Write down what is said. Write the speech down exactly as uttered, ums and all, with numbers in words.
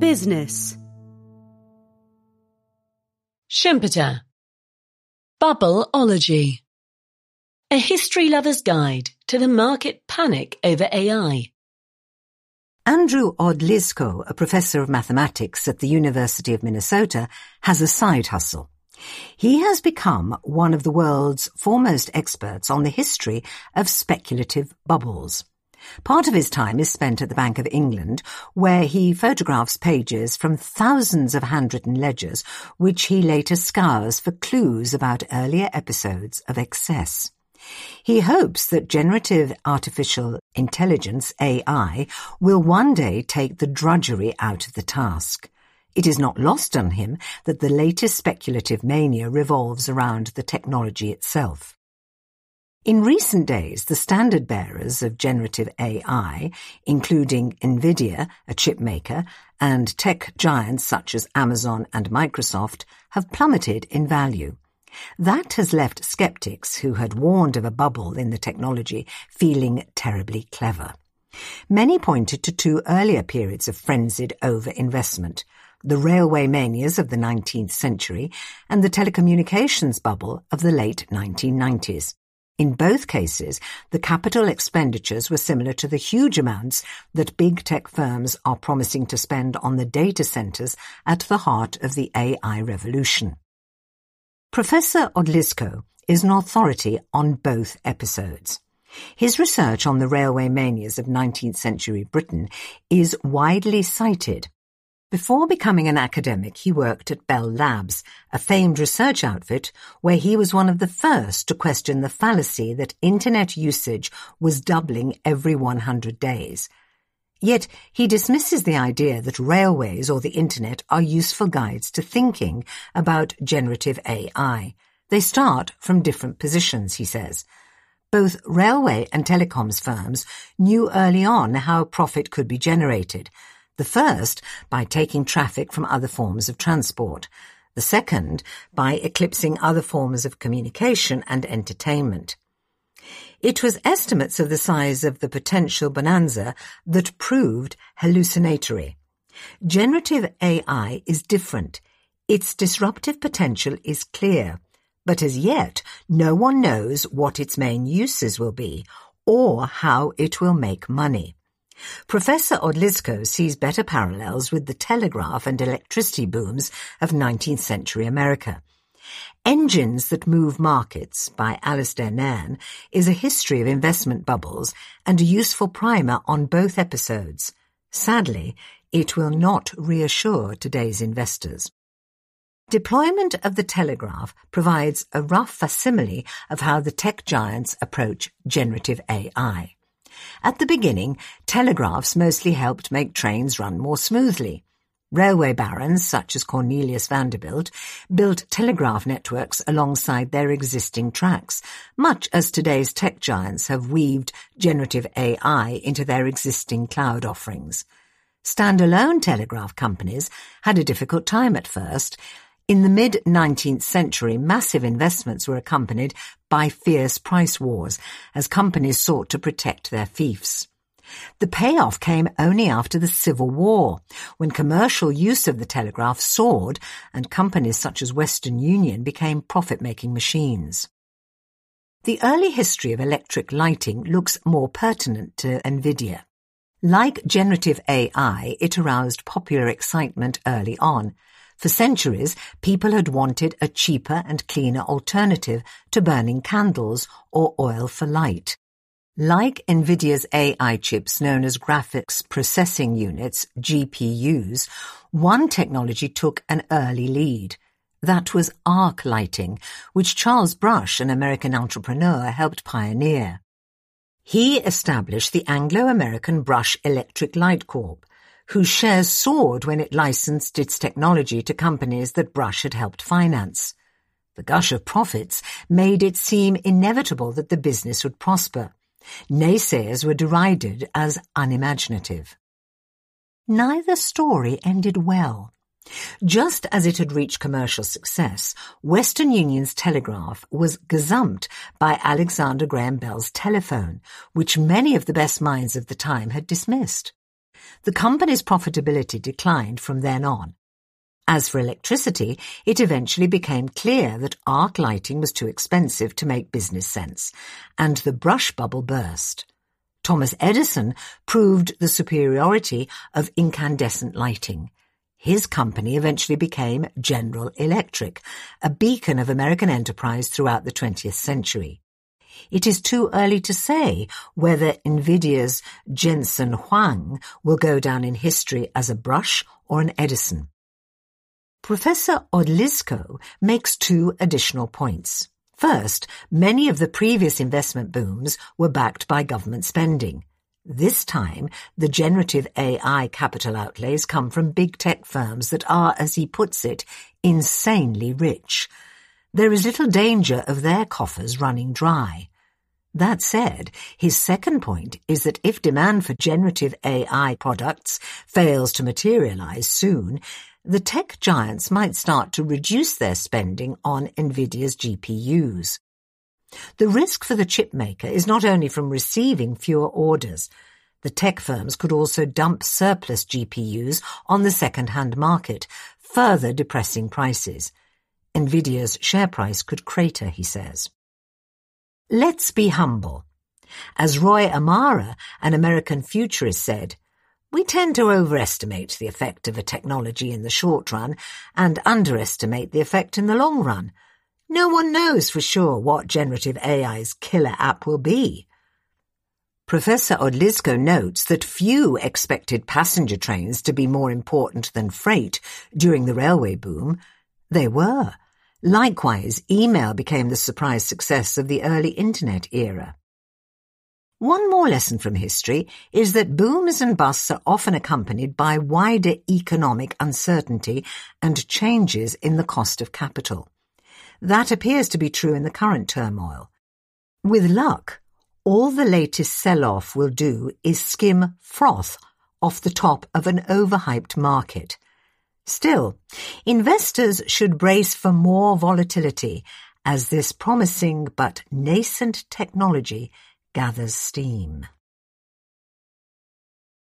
Business. Schumpeter. Bubbleology. A history lover's guide to the market panic over A I. Andrew Odlyzko, a professor of mathematics at the University of Minnesota, has a side hustle. He has become one of the world's foremost experts on the history of speculative bubbles. Part of his time is spent at the Bank of England, where he photographs pages from thousands of handwritten ledgers, which he later scours for clues about earlier episodes of excess. He hopes that generative artificial intelligence, A I, will one day take the drudgery out of the task. It is not lost on him that the latest speculative mania revolves around the technology itself. In recent days, the standard bearers of generative A I, including NVIDIA, a chip maker, and tech giants such as Amazon and Microsoft, have plummeted in value. That has left skeptics who had warned of a bubble in the technology feeling terribly clever. Many pointed to two earlier periods of frenzied overinvestment, the railway manias of the nineteenth century and the telecommunications bubble of the late nineteen nineties. In both cases, the capital expenditures were similar to the huge amounts that big tech firms are promising to spend on the data centers at the heart of the A I revolution. Professor Odlyzko is an authority on both episodes. His research on the railway manias of nineteenth century Britain is widely cited. Before becoming an academic, he worked at Bell Labs, a famed research outfit where he was one of the first to question the fallacy that internet usage was doubling every one hundred days. Yet he dismisses the idea that railways or the internet are useful guides to thinking about generative A I. They start from different positions, he says. Both railway and telecoms firms knew early on how profit could be generated. The first by taking traffic from other forms of transport. The second by eclipsing other forms of communication and entertainment. It was estimates of the size of the potential bonanza that proved hallucinatory. Generative A I is different. Its disruptive potential is clear, but as yet no one knows what its main uses will be or how it will make money. Professor Odlyzko sees better parallels with the telegraph and electricity booms of nineteenth century America. Engines That Move Markets by Alistair Nairn is a history of investment bubbles and a useful primer on both episodes. Sadly, it will not reassure today's investors. Deployment of the telegraph provides a rough facsimile of how the tech giants approach generative A I. At the beginning, telegraphs mostly helped make trains run more smoothly. Railway barons, such as Cornelius Vanderbilt, built telegraph networks alongside their existing tracks, much as today's tech giants have weaved generative A I into their existing cloud offerings. Standalone telegraph companies had a difficult time at first. In the mid-nineteenth century, massive investments were accompanied by fierce price wars as companies sought to protect their fiefs. The payoff came only after the Civil War, when commercial use of the telegraph soared and companies such as Western Union became profit-making machines. The early history of electric lighting looks more pertinent to NVIDIA. Like generative A I, it aroused popular excitement early on. For centuries, people had wanted a cheaper and cleaner alternative to burning candles or oil for light. Like NVIDIA's A I chips known as graphics processing units, G P Us, one technology took an early lead. That was arc lighting, which Charles Brush, an American entrepreneur, helped pioneer. He established the Anglo-American Brush Electric Light Corp, whose shares soared when it licensed its technology to companies that Brush had helped finance. The gush of profits made it seem inevitable that the business would prosper. Naysayers were derided as unimaginative. Neither story ended well. Just as it had reached commercial success, Western Union's telegraph was gazumped by Alexander Graham Bell's telephone, which many of the best minds of the time had dismissed. The company's profitability declined from then on. As for electricity, it eventually became clear that arc lighting was too expensive to make business sense, and the brush bubble burst. Thomas Edison proved the superiority of incandescent lighting. His company eventually became General Electric, a beacon of American enterprise throughout the twentieth century. It is too early to say whether NVIDIA's Jensen Huang will go down in history as a brush or an Edison. Professor Odlyzko makes two additional points. First, many of the previous investment booms were backed by government spending. This time, the generative A I capital outlays come from big tech firms that are, as he puts it, insanely rich. There is little danger of their coffers running dry. That said, his second point is that if demand for generative A I products fails to materialize soon, the tech giants might start to reduce their spending on NVIDIA's G P Us. The risk for the chipmaker is not only from receiving fewer orders. The tech firms could also dump surplus G P Us on the second-hand market, further depressing prices. NVIDIA's share price could crater, he says. Let's be humble. As Roy Amara, an American futurist, said, "We tend to overestimate the effect of a technology in the short run and underestimate the effect in the long run. No one knows for sure what generative A I's killer app will be." Professor Odlyzko notes that few expected passenger trains to be more important than freight during the railway boom. They were. Likewise, email became the surprise success of the early internet era. One more lesson from history is that booms and busts are often accompanied by wider economic uncertainty and changes in the cost of capital. That appears to be true in the current turmoil. With luck, all the latest sell-off will do is skim froth off the top of an overhyped market. Still, investors should brace for more volatility as this promising but nascent technology gathers steam.